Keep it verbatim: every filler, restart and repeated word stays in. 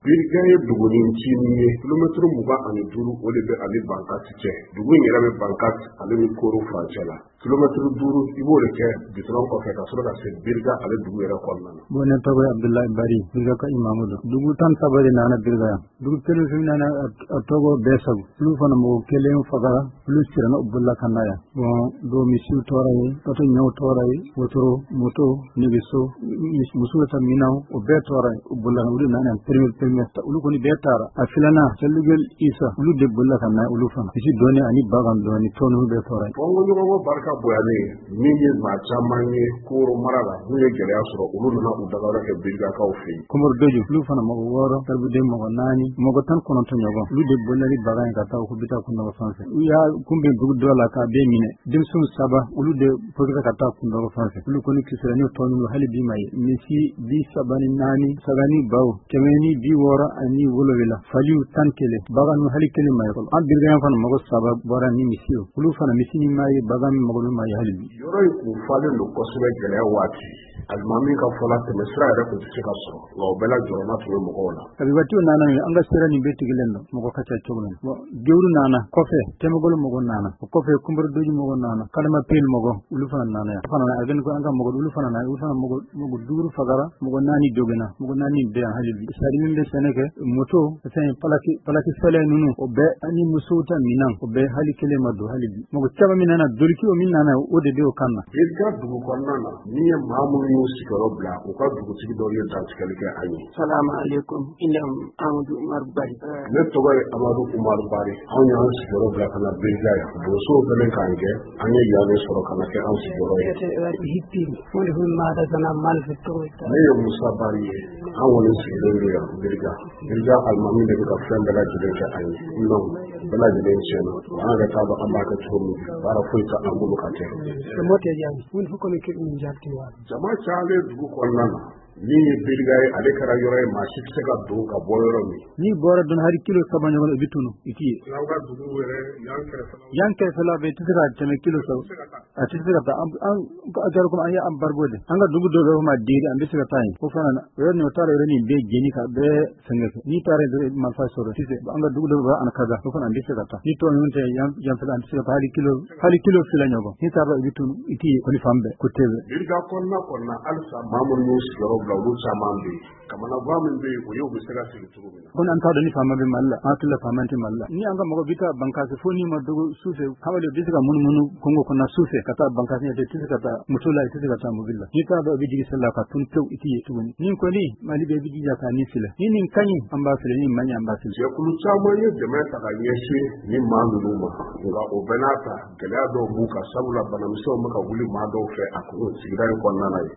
Birga ye dugunin cini ye kilometero mugan ani duuru o de bɛ ale Bankasi cɛ. Dugu in yɛrɛ bɛ Bankasi ale ni Koro furancɛ la. Kilometero duuru i b'o de kɛ goudron kɔfɛ ka sɔrɔ ka se Birga ale dugu yɛrɛ kɔnɔna na. Bon ne tɔgɔ ye Abdoulaye Bari Birga ka imamu do. Dugu tan saba de nana Birga yan. Dugu kelen fɛn nana a tɔgɔ bɛɛ sabu. Olu fana mɔgɔ kelen fagara olu sirana u bolila ka na yan. Bon do misiw tɔɔrɔ ye bato ɲɛw tɔɔrɔ ye wotoro moto negeso musow ta minaw o bɛɛ tɔɔrɔ ye u bolila olu nana premier premier olu kɔni bɛɛ taara a filana Salugel Isa olu de bolila ka na olu fana isi dɔɔni ani bagan dɔɔni tɔnu bɛɛ tɔɔrɔ ye. Bongo ɲɔgɔnko barika boyalen min ye maa caman ye Koro mara la n'u ye gɛlɛya sɔrɔ olu nana u dagawɛrɛ kɛ Birgakaw fɛ yen. Komoro Dojo olu fana mɔgɔ wɔɔrɔ Karibuden mɔgɔ naani mɔgɔ tan kɔnɔntɔn ɲɔgɔn olu de bolila ni bagan ye ka taa u ko bita kundɔgɔ fanfɛ. U y'a kunbɛn dugu dɔ la k'a bɛɛ minɛ denmisɛnw saba olu de posera ka taa kundɔgɔ fanfɛ olu kɔni kisira ni tɔnu hali bi ma ye misi bi saba ni naani saga ni baw kɛmɛ ni bi wɔɔrɔ ani wolowula faliw tan kelen bagan nu hali kelen ma ye fɔlɔ an Birga fana mɔgɔ saba bɔra ni misi o olu fana misi ni ma ye bagan min mɔgɔ min ma ye hali bi. Yɔrɔ in kun falen don kosɛbɛ gɛlɛya waati alimami ka fɔla tɛmɛ sira yɛrɛ kun tɛ se ka sɔrɔ nka o bɛɛ la jɔrɔna tun bɛ mɔgɔw la. Kabibatiw nana an ka sira nin bɛɛ tigilen don mɔgɔ ka ca cogo min bon Gewuru nana kɔfɛ Tɛmɛgolo mɔgɔ nana o kɔfɛ Kumboro Doji mɔgɔ nana Kalema Pel mɔgɔ olu fana nana yan fana a gani ko an ka mɔgɔ olu fana nana olu fana mɔgɔ mɔgɔ duuru fagara mɔgɔ naani dogena mɔgɔ naani bɛɛ yan hali bi sari min bɛ sɛnɛ kɛ moto fɛn palaki palaki fɛlɛ ninnu o bɛɛ ani musow ta minan o bɛɛ hali kelen ma don hali bi mɔgɔ caman min nana doriki o min nana o de bɛ o kan na. Birga dugu kɔnɔna na ni ye maa minnu y'u sigiyɔrɔ bila u ka dugutigi dɔw ye dantigɛli kɛ an ye. Salamu alaikum inam Amadou Umar Bari. Ne tɔgɔ ye Amadou Umar Bari anw y'an sigiyɔrɔ bila ka na Birga yan bosow fɛnɛ k'an kɛ an ye yanni sɔrɔ ka na kɛ an sigiyɔrɔ ye. Ne ye Musa Bari ye an kɔni sigilen don yan Birga Birga alimami de bɛ ka fɛn bɛɛ lajɛlen kɛ an ye non bɛɛ lajɛlen tiɲɛna an yɛrɛ t'a dɔn an b'a kɛ cogo min baara foyi tɛ an bolo ka kɛ. Jama cayalen dugu kɔnɔna na min ye Birga ye ale kɛra yɔrɔ ye maa si tɛ se ka don ka bɔ yɔrɔ min. Ni bɔra don hari kilo saba ɲɔgɔn i bɛ tunu i k'i ye. N'aw ka dugu yɛrɛ yan kɛrɛfɛ. Yan kɛrɛfɛla bɛ i tɛ se ka tɛmɛ kilo saba a tɛ se ka taa an a jara komi an ye an barigo de an ka dugu dɔ bɛ fɔ ma Deri an bɛ se ka taa yen o fana na o yɔrɔ nin o taara yɔrɔ nin bɛɛ jeni ka bɛɛ fɛngɛ kɛ n'i taara yen marifa sɔrɔ sisan an ka dugu dɔ bɛ an kaza o fana an bɛ se ka taa ni tɔ ninnu tɛ yan yan fɛla an bɛ se ka taa hali kilo hali kilo fila ɲɔgɔn n'i taara i bɛ tunu i k'i ye ko ni fan bɛɛ ko tɛ bɛ. Birga kɔnɔna kɔnɔna halisa maa minnu y'u sigiyɔrɔ bila olu caman bɛ yen kamanagan min bɛ yen o ye u bɛ se ka sigi cogo min na. Ko an t'a dɔn ni faama bɛ Mali la an tila faama tɛ Mali la ni an ka mɔgɔ bɛ taa Bankasi fo n'i ma dogo sufɛ kamalen bɛ se ka munumunu Kongo kɔnɔ sufɛ ka taa Bankasi ɲɛ tɛ se ka taa moto la i tɛ se ka taa mobili la n'i t'a dɔn i bɛ jigi seli la ka tunu tew i t'i ye tuguni ni kɔni Mali bɛ i bɛ jija k'a ni filɛ ni nin ka ɲi an b'a filɛ ni man ɲi an b'a filɛ. Jɛkulu caman ye dɛmɛ ta ka ɲɛsin ni maa ninnu ma nka o bɛɛ n'a ta gɛlɛya dɔw b'u kan sabula banamisɛnw bɛ ka wuli maa dɔw fɛ a sigida in kɔnɔna ye.